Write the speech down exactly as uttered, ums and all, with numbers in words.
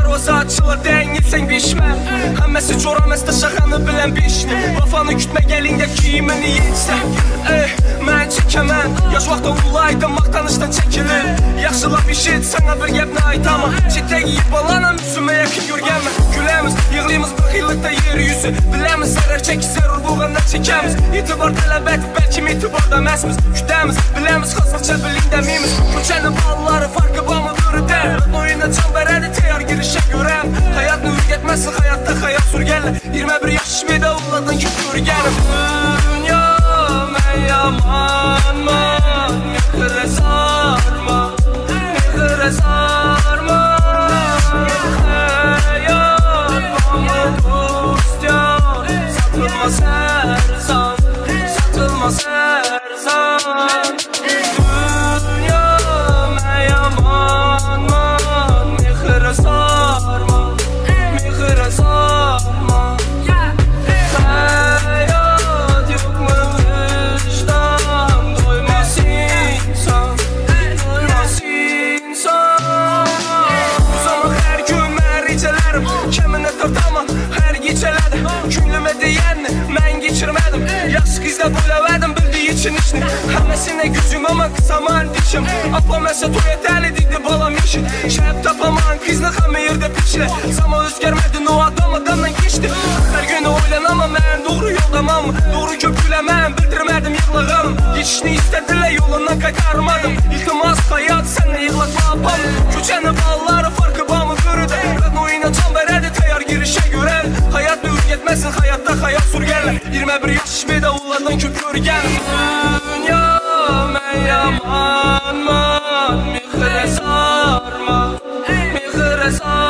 darvaza açılır dengilsen bişmə Həmməsi coraməstə şəxanı bilən bişni Vafanı kütmə gəlində giyimini yetsən Ey, mən çəkəmən Yaş vaxtda ulaydım, maqtanışdan çəkilir Yaxşılab işit, sənə bir gəbnə ait ama Çitdə giyib alanam, üzümə yaxın görgənmə Güləmiz, yığlıyımız qırx illikdə yer yüzü Biləmiz, zərər çəkir, zərur buğandan çəkəmiz İtibar tələbət, bəlkə itibarda məsmiz Kütəmiz, biləmiz, xaslıqca bilində mimiz Köçənin balları, farkı bamı görüdər Oyuna can verədi, təyar girişə görəm Həyat nür getməsin, həyatda xəyat sürgənlə iyirmi bir yaş işməydə uladın ki, görgənim Dünya, mən yamanma Mexirə sarma, mexirə sarma Həyat, bamı dostyan Satılmaz hər zan, satılmaz hər zan Dünya, mən yamanma Mexirə sarma, mexirə sarma Həyat yoxmu vicdan Doymaz insan, doymaz insan Bu zaman hər gün mən ricələrim Kəminə tırtama hər gecələdə Günlümə deyənni mən geçirmədim Yaş qizlə boylavædim bildiyi için işini Həməsinə gücüm ama qısaman dişim Apam əsə toya dəli digdi balam işin Şəhəb tapaman qizlə xəməyirdə piçlə Sama özgərmədin o adam adamdan geçti Hər gün oylan ama mən doğru yoldamam Doğru köpüləməm bildirmədim yığlığım Geçişini istədilər yolundan qaytarmadım İltimas hayat sənlə yığlatma apam Köçəni balları farkı bamı görüdə Rəd oyuna can verədi təyar girişə görər Hayat nür getməsin həyatda xəyat sürgərlər iyirmi bir yaş işməydə uladın ki görgənim Dünya mən yamanman Mexirə sarma, mexirə sarma